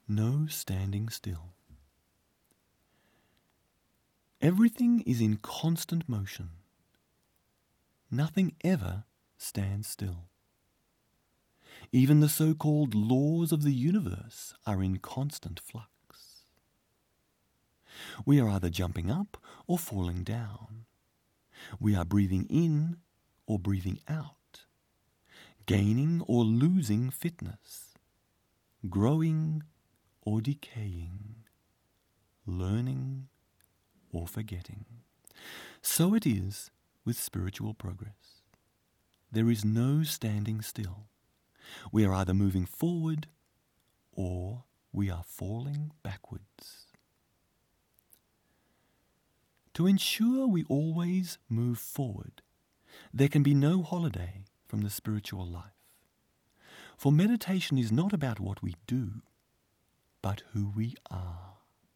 No standing still. Everything is in constant motion. Nothing ever stands still. Even the so-called laws of the universe are in constant flux. We are either jumping up or falling down. We are breathing in or breathing out, gaining or losing fitness, growing or decaying, learning or forgetting. So it is with spiritual progress. There is no standing still. We are either moving forward or we are falling backwards. To ensure we always move forward, there can be no holiday from the spiritual life. For meditation is not about what we do, but who we are.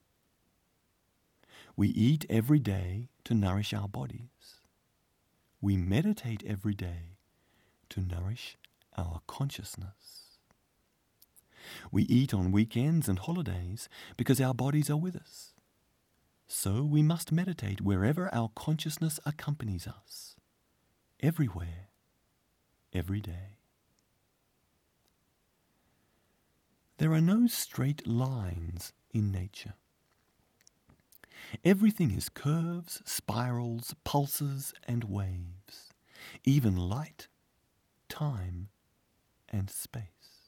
We eat every day to nourish our bodies. We meditate every day to nourish our consciousness. We eat on weekends and holidays because our bodies are with us. So we must meditate wherever our consciousness accompanies us, everywhere, every day. There are no straight lines in nature. Everything is curves, spirals, pulses, and waves, even light, time, and space.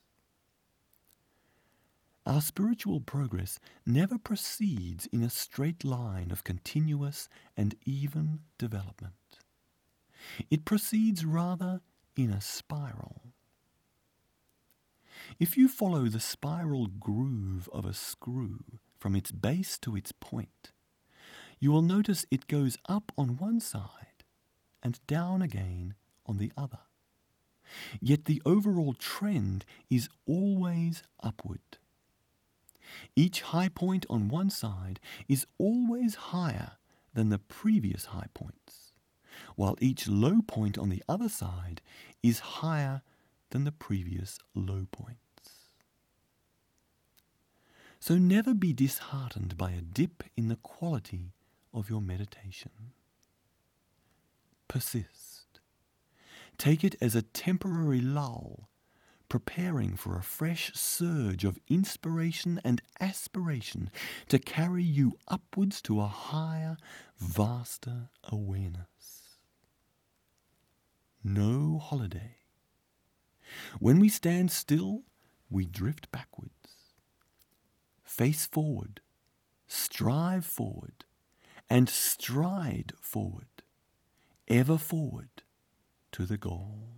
Our spiritual progress never proceeds in a straight line of continuous and even development. It proceeds rather in a spiral. If you follow the spiral groove of a screw from its base to its point, you will notice it goes up on one side and down again on the other. Yet the overall trend is always upward. Each high point on one side is always higher than the previous high points, while each low point on the other side is higher than the previous low points. So never be disheartened by a dip in the quality of your meditation. Persist. Take it as a temporary lull, preparing for a fresh surge of inspiration and aspiration to carry you upwards to a higher, vaster awareness. No holiday. When we stand still, we drift backwards. Face forward, strive forward, and stride forward, ever forward to the goal.